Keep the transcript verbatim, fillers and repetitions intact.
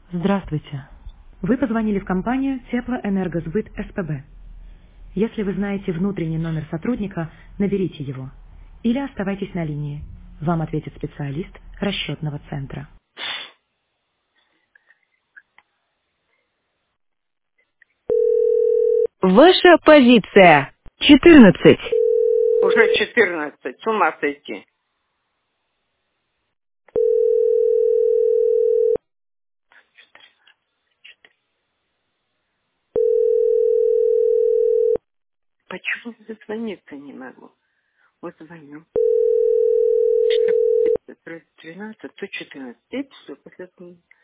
Здравствуйте. Вы позвонили в компанию Теплоэнергосбыт СПБ. Если вы знаете внутренний номер сотрудника, наберите его. Или оставайтесь на линии. Вам ответит специалист расчетного центра. Ваша позиция. четырнадцать. Уже четырнадцать, с ума сойти. Почему дозвониться не могу? Вот звоню. тринадцать, то четырнадцать. И все, после этого